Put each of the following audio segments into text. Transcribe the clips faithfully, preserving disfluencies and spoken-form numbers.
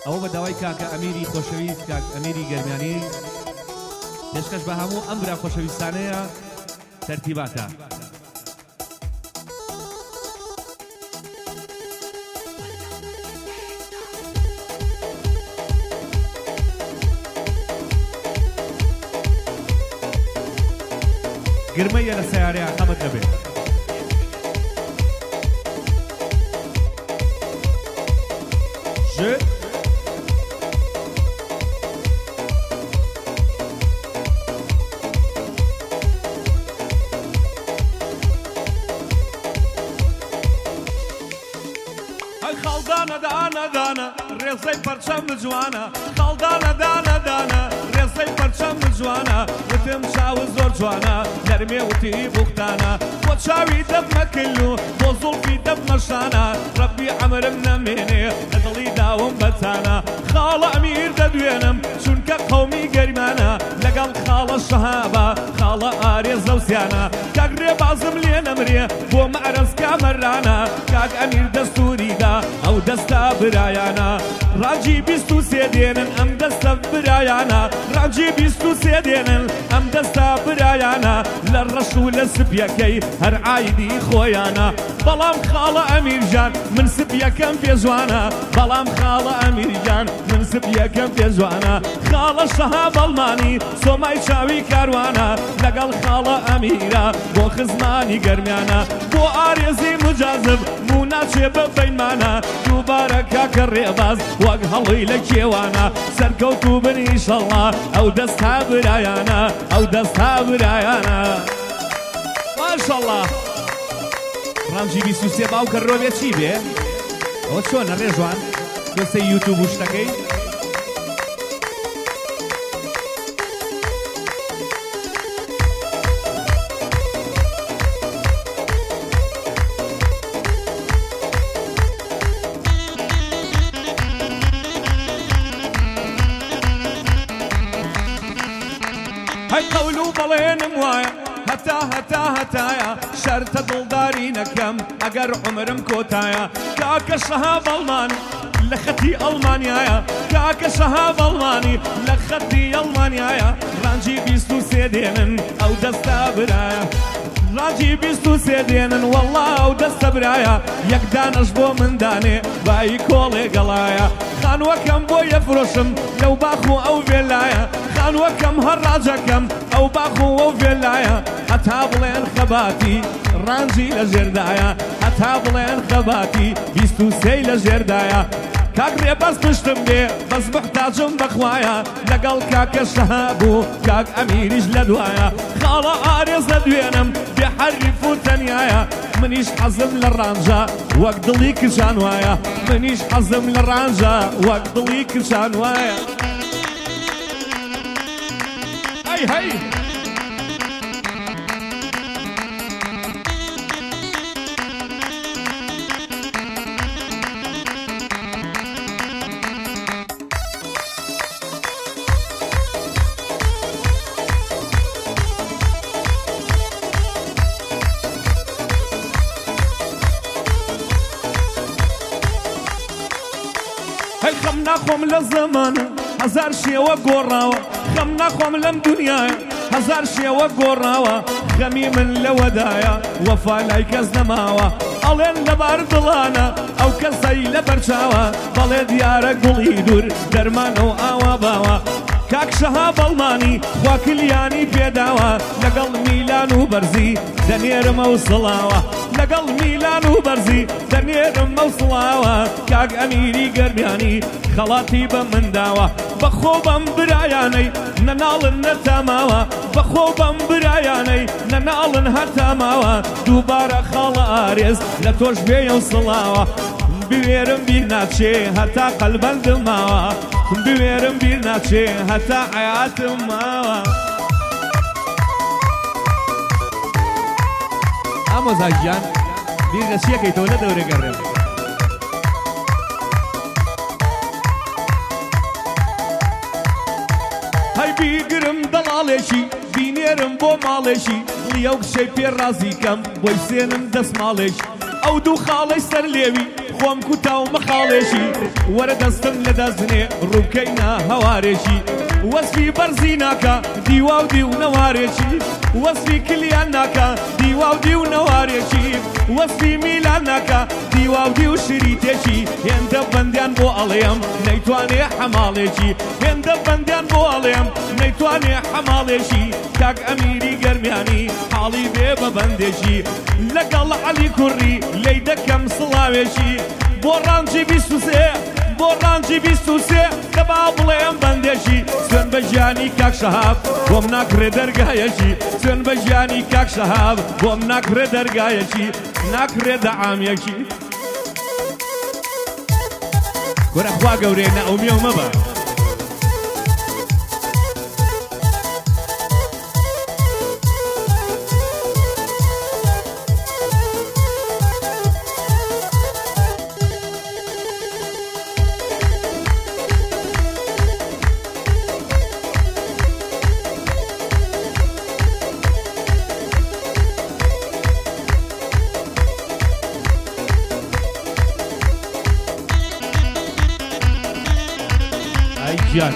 ئەوە بە داوای کاکە ئەمیری خۆشەویست کاک ئەمیری گەرمیانی پێشکەش بە هەموو ئەم برا خۆشەویستانەیە تەرتیباتە. گرمەیە لە سەیارەیە حەمەد دەبێت. ژ خەڵدانە دانە دانە ڕێزەی پەرچەم جوانە خەڵدانە دانە دانە ڕێزەی پەرچەم جوانە وتم چاوە زۆر جوانە نەرمێ وتی بوختانە بۆ چاوی دەبمەکل و بۆ زوڵفی دەبمەشانە ڕەبی عەمرم نەمێنێ لە دڵی داوم بەتانە خاڵە ئەمیر دەدوێنم چونکە قەومی گەرمانە لەگەڵ خاڵە شەهابە خاڵە ئارێزە و زیانە کاک ڕێبازم لێ نەمرێ بۆ مەعرەز کامەرانە کاک ئەمیر دەستوریدا ئەو دەستە برایانە ڕاجی بیست و سێ دێنن ئەم دەستە برایانە ڕاجی بیست و سێ دێنن ئەم دەستە برایانە لە ڕەش و لە سپیەکەی هەر عایدی خۆیانە بەڵام خاڵە ئەمیرجان من سپیەکەم پێجوانە بەڵام خاڵە ئەمیرجان من سپیەکەم پێجوانە خاڵە شەها بەڵمانی سۆمای چاوی کاروانە لەگەڵ خاڵە ئەمیرە بۆ خزمانی گەرمیانە بۆ ئارێزی مجازب بوو ناچێ بە بەیمانە دووبارە کاکە ڕێباز وەک هەڵی لە کێوانە سەرکەوت و بن ئیشەڵڵا ئەو دەستا برایانە ئەو دەستا برایانە ماشەڵڵا ڕەمزی بیست و سێ باوکە ڕۆبێ چی بێ؟ ئەوە چۆنە ڕێژوان دەستەی یوتیوب و شتەکەی؟ هەی قەول و بەڵێنم وایە هەتا هەتا هەتایە شەرتە دڵداری نەکەم ئەگەر عومرم کۆتایە کاکە شەها بەڵمانی لە خەتی ئەڵمانیایە کاکە شەها بەڵمانی لە خەتی ئەڵمانیایە ڕانجی بیست و سێ دێنن ئەو دەستە برایە ڕانجی بیست و سێ دێنن وەڵڵا ئەو دەستە برایە یەک دانەش بۆ مندانێ بای کۆڵێ گەڵایە خانوەکەم بۆ یەفرۆشم لەو باخ و ئەو وێلایە خانوەکەم هەڕاجەکەم ئەو باخ و ئەو وێلایە هەتا بڵێن خەباتی ڕانجی لە ژێردایە هەتا بڵێن خەباتی بیست و سێی لە ژێردایە کاک ڕێبەز پشتم بێ بەس محتاجم بەخوایە لەگەڵ کاکە شەها بوو کاک ئەمیریش لە دوایە خاڵە ئارێز لە دوێنم بێ حەریف و تەنیایە منیش حەزم لە ڕانجە وەک دڵی کشان وایە منیش حەزم لە ڕانجە وەک دڵی کشان وایە هەی هەی هەی خەم ناخۆم لە زەمانە هەزار شێوە گۆڕاوە خەم ناخۆم لەم دونیایە هەزار شێوە گۆڕاوە خەمی من لەوەدایە وەفا لای کەس نەماوە ئەڵێن لەبار دڵانە ئەو کەسەی لە بەرچاوە بەڵێ دیارە گوڵی دوور دەرمانە و ئاوا باوە کاک شەها بەڵمانی خوا کلیانی پێداوە لەگەڵ میلان و بەرزی دەنێرمە و سڵاوە لەگەڵ میلان و بەرزی دەنێرمە و سڵاوە کاک ئەمیری گەرمیانی خەڵاتی بە منداوە بەخۆ بەم برایانەی نەناڵن نەتاماوە بەخۆ بەم برایانەی نەناڵن هەتاماوە دووبارە خاڵە ئارێز لە تۆش بێیە و سڵاوە بوێرم بیر ناچێ هەتا قەلبەندم ماوە بوێرم بیر ناچێ هەتا حەیاتم ماوە ئامۆزاژیان بیر لە چیەکەیتەوە لە دەورێ گەڕێم هەی بیگرم دەڵاڵێکی بینێرم بۆ ماڵێکی لیە و کشەی پێ ڕازیکەم بۆی سێنم دەست ماڵێکی ئەو دوو خاڵەی سەر لێوی خۆم کوتا و مەخاڵێشی وەرە دەستم لە دەستنێ ڕووکەینە هەوارێکی وەسفی بەرزی ناکە دیوا و دی و نەوارێکی وەسفی کلیان ناکە دیوا و دی و نەوارێکی وەسفی میلان ناکە دیوا و دی و شریتێکی هێندە بەندیان بۆ ئەڵێم نەیتوانێ حەماڵێکی هێندە بەندیان بۆ ئەڵێم نەیتوانێ حەماڵێکی کاک ئەمیری گەرمیانی حاڵی بێ بە بەندێکی لەگەڵ عەلی کوڕی لێی دەکەم سڵاوێکی بۆ ڕانجی بیست و سێ بۆ ڕانجی بیست و سێ دەبا بڵێم بەندێکی سوێن بە ژیانی کاک شەهاب بۆم ناکرێ دەرگایەکی سوێن بە ژیانی کاک شەهاب بۆم ناکرێ دەرگایەکی ناکرێ دەعامێکی وەرە خوا گەورەیە نائومێ و مەبە گیان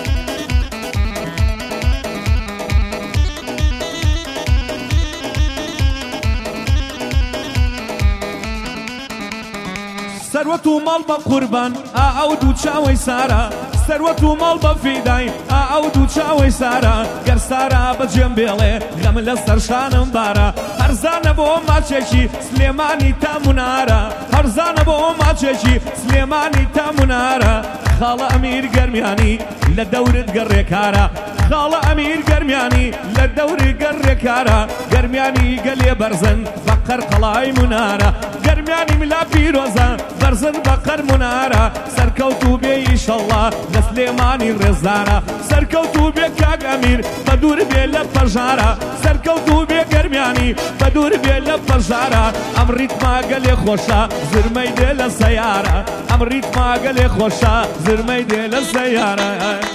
سەروەت و ماڵ بە قوربان ئا ئەو دوو چاوەی سارە سەروەت و ماڵ بە فیدای ئا ئەو دوو چاوەی سارە گەر سارە بەجێم بێڵێ غەم لە سەرشانم بارە هەرزانە بۆ ماچێکی سلێمانی تا منارە هەرزانە بۆ ماچێکی سلێمانی تا منارە خاڵە ئەمیر گەرمیانی لە دەورت گەڕێکارە خاڵە ئەمیر گەرمیانی لە دەوری گەڕێکارە گەرمیانی گەلێ بەرزن بە قەرقەڵای منارە گەرمیانی ملا پیرۆزە بەرزن بە قەر منارە سەرکەوت و بێ ئیشەڵڵا لە سلێمانی ڕێزدارە سەرکەوت و بێ کاک ئەمیر بە دوور بێ لە پەژارە سەرکەوت و بێ گەرمیانی بە دوور بێ لە پەژارە ئەم ریتما گەلێ خۆشە زرمەی دێ لە سەیارە ئەم ریتما گەلێ خۆشە زرمەی دێ لە سەیارە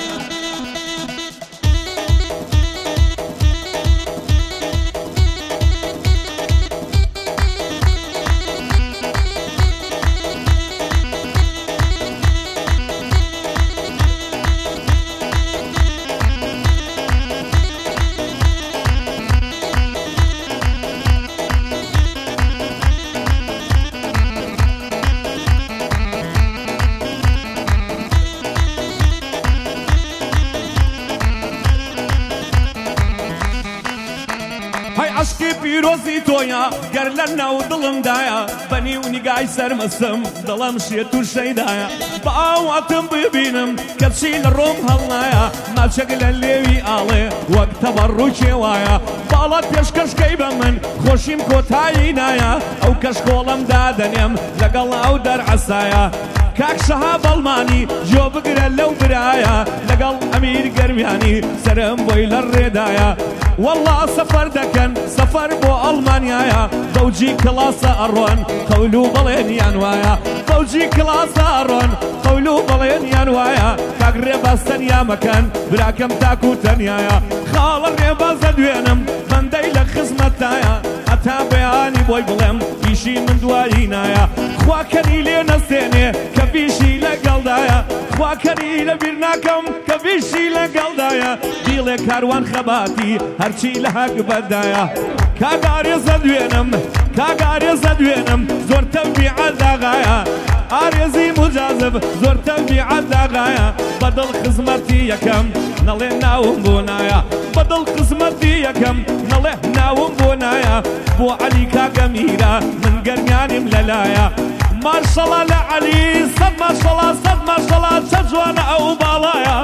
عشقی پیرۆزی تۆیە گەر لە ناو دڵمدایە بەنی و نیگای سەرمەسم دڵم شێت و شەیدایە بە ئاواتم ببینم کەچی لە ڕۆم هەڵنایە ماچەک لە لێوی ئاڵێ وەک تەبەڕووکێ وایە باڵات پێشکەشکەی بە من خۆشیم کۆتایی نایە ئەو کەشکۆڵم دادەنێم لەگەڵ ئەو دەرعەسایە کاک شەهاب ئەڵمانی جۆ بگرە لەو برایە لەگەڵ ئەمیر گەرمیانی سەرم بۆی لە ڕێدایە والله سەفەر دەکەن سەفەر بۆ ئەڵمانیایە فەوجی کڵاسە ئەڕۆن قەول و بەڵێنیان وایە فەوجی کڵاسە ئەڕۆن قەول و بەڵێنیان وایە کاک ڕێباز تەنیا مەکەن براکەم تاکو تەنیایە خاڵە ڕێبازە دوێنم بەندەی لە خزمەتایە هەتا بەیانی بۆی بڵێم ئیشی من دوایی نایە خواکەنی لێ نەستێنێ کە بیشی لەگەڵدایە خواکەنی لە بیر ناکەم کە بیشی لەگەڵدایە دیڵێ کاروان خەباتی هەرچی لە هەک بەدایە کاگارێزە دوێنم کاگارێزە دوێنم زۆر تەنبیعە داغایە ئارێزی مجازب زۆر تەنبیعە داغایە بەدڵ خزمەتی یەکەم نەڵێ ناوم بۆ نایە بەدڵ خزمەتی یەکەم نەڵێ ناوم بۆ نایە بۆ عەلی کاگە میرە من گەرمیانیم لەلایە ماشەڵا لە عەلی سەد ماشەڵا سەد ماشەڵا چە جوانە ئەو باڵایە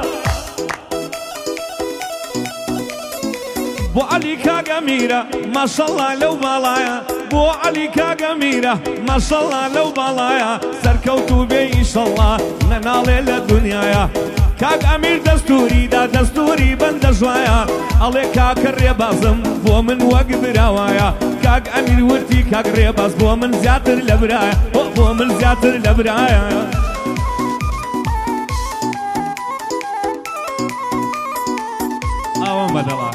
بۆ عەلی کاگە میرە ماشەڵا لەو باڵایە بۆ عەلی کاگە میرە ماشەڵا لەو باڵایە سەرکەوت و بێ ئیشەڵڵا نەناڵێ لە دونیایە کاک ئەمیر دەستوریدا دەستوری بەندە ژوایە ئەڵێ کاکە ڕێبازم بۆ من وەک براوایە کاک ئەمیر وتی کاک ڕێباز بۆ من زیاتر لە برایە بۆ من زیاتر لە برایە ئەوەم بەدەڵە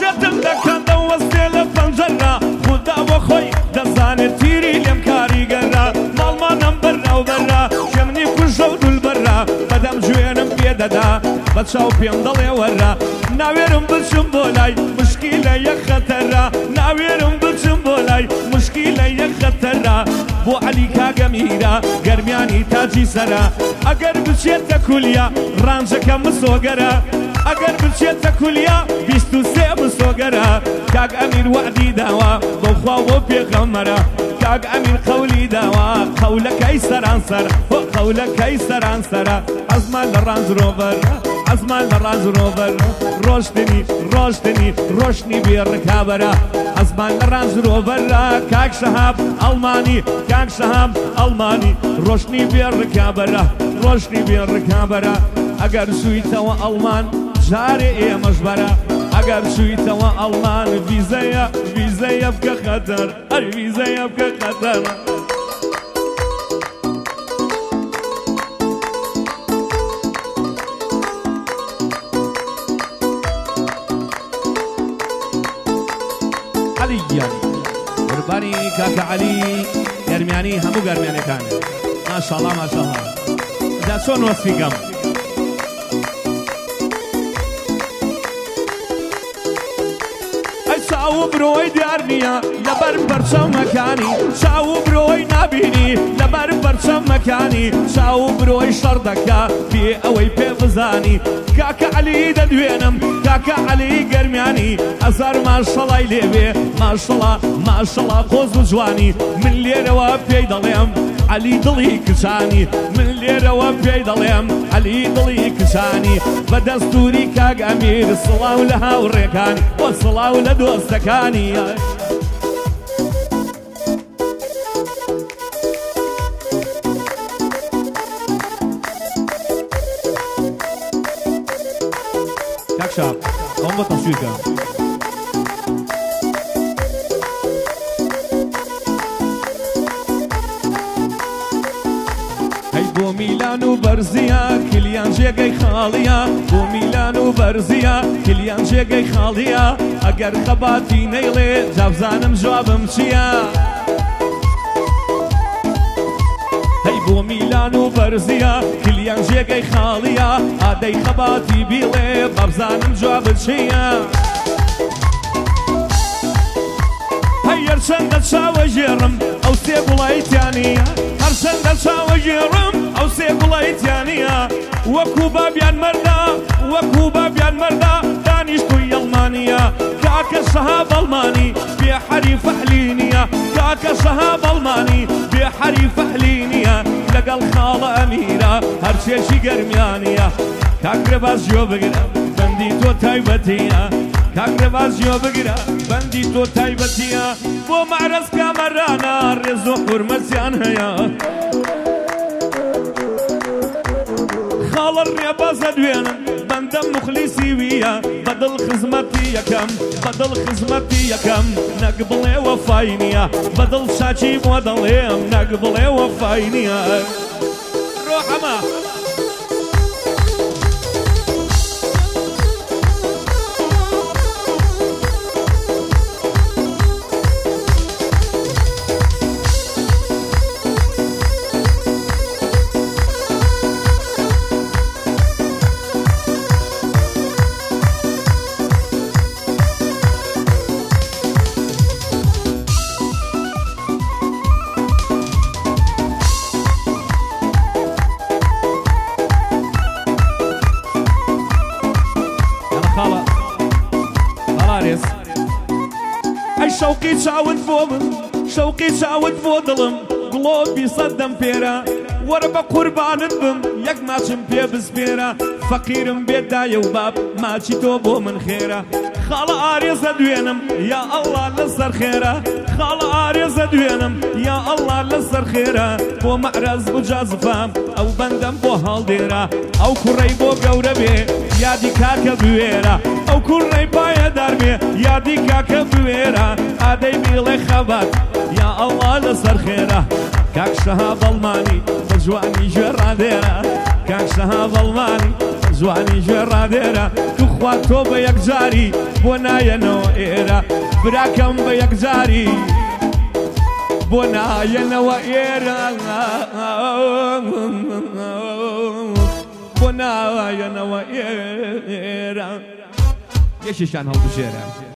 گەتم دەکەندە وەستێ لە پەنجەرە خوددا بۆ خۆی دەزانێت تیری لێم کاریگەرە ماڵمانم بەرراو بەرە شێمنی کوژە و دولبەرە بەدەم گوێنم پێدەدا بە چاو پێم دەڵێ وەرە ناوێرم بچم بۆ لای مشکیلە یەک خەتەرە ناوێرم بچم بۆ لای مشکیلە یەک خەتەرە بۆ عەلی کاگە میرە گەرمیانی تاجی سەرە ئەگەر بچێتە کولیا ڕانجەکە مسۆگەرە ئەگەر بچێتە کولیا بیست و سێ مسۆگەرە کاک ئەمیر وعدی داوە بۆ خوا بۆ پێغەمبەرە کاک ئەمیر قەولی داوە قەولەکەی سەرانسەر قەولەکەی سەرانسەرە ئەزمان لە ڕانج ڕۆڤەرە ئەزمان لە ڕانج ڕۆڤەرە ڕۆشتنی ڕۆشتنی ڕۆشنی بێڕکابەرە ئەزمان لە ڕانج ڕۆڤەرە کاک شەهاب ئەڵمانی کاک شەهاب ئەڵمانی ڕۆشنی بێڕکابەرە ڕۆشنی بێڕکابەرە ئەگەر سوویتەوە ئەڵمان جارێ ئێمەش بەرە ئەگەر سوویتەوە ئەڵمان ڤیزەیە ڤیزەیە بکە خەتەر ئەر ڤیزەیە بکە خەتەر عەلی گیانی قوربانی کاکە عەلی گەرمیانی هەموو گەرمیانەکان ماشاءڵڵا ماشاءڵڵا جا چۆن وەسفیکەم چاو برۆی دیار نییە لەبەر پەرچەمەکانی چاو برۆی نابینی لەبەر پەرچەمەکانی چاو برۆی شەڕ دەکا پێ ئەوەی پێ بزانی کاکە عەلی دەدوێنم کاکە عەلی گەرمیانی ئەزار ماشەڵای لێوێ ماشەڵا ماشەڵا قۆز و جوانی من لێرەوە پێی دەڵێم عەلی دڵی کچانی من لێرەوە پێی دەڵێم عەلی دڵی کچانی بە دەستوری کاک ئەمیر سڵاو لە هاوڕێکان وە سڵاو لە دۆستەکانی کاک شاب ئەوم بە تەسویرکە بۆ میلان و بەرزیە کلیان جێگەی خاڵیە بۆ میلان و بەرزیە کلیان جێگەی خاڵیە ئەگەر خەباتی نەیڵێ جابزانم جوابم چییە هەی بۆ میلان و بەرزیە کلیان جێگەی خاڵیە ئادەی خەباتی بیڵێ بابزانم جوابت چییە هەی هەرچەندە چاوە ژێڕم ئەو سێ گوڵایتیانیە هەرچەندە چاوە ژێڕم ئەو سێ گوڵایتیانیە وەکوو بابیان مەردا وەکوو بابیان مەردا دانیشتووی ئەڵمانیە کاکە شەهاب ئەڵمانی بێ حەریف ئەحلینیە کاکە شەهاب ئەڵمانی بێ حەریف ئەحلینیە لەگەڵ خاڵە ئەمیرە هەرچێکی گەرمیانیە کاکرێباز گوێ بگرە بەندی تۆ تایبەتیە کاکرێباز گوێ بگرە بەندی تۆ تایبەتیە بۆ مەعرەز کامەرانە ڕێز و حورمەتیان هەیە خاڵە ڕێبازە دوێنم بەندەم مخلیسی ویە بەدڵ خزمەتی یەکەم بەدڵ خزمەتی یەکەم نەک بڵێ وەفای نییە بەدڵ شاچی بۆ دەڵێم نەک بڵێ وەفای نییە ڕۆحەمە شەوقی چاوت بۆ من شەوقی چاوت بۆ دڵم گڵۆبی سەدەم پێرە وەرە بە قوربانت بم یەک ماچم پێ بسپێرە فەقیرم بێدایە و باب ماچی تۆ بۆ من خێرە خاڵە ئارێزە دوێنم یا ئەڵڵا لەسەر خێرە خاڵە ئارێزە دوێنم یا ئەڵڵا لەسەر خێرە بۆ مەعرەز بجازفام ئەو بەندەم بۆ هەڵدێرە ئەو کوڕەی بۆ گەورە بێ یادی کاکە بوێرە ئەو کوڕەی پایەدار بێ یادی کاکە بوێرە ئادەی بیڵێ خەبات یا ئەڵڵا لەسەر خێرە کاک شەهاب ئەڵمانی بە جوانی ژێر ڕادێرە کاک شەهاب ئەڵمانی جوانی ژێر ڕادێرە تو خوا تۆ بە یەکجاری بۆ نایەنەوە ئێرە براکەم بە یەکجاری بۆ نایەنەوە ئێرە بۆ نایەنەوە ئێرە یەکێکیان هەڵبژێرە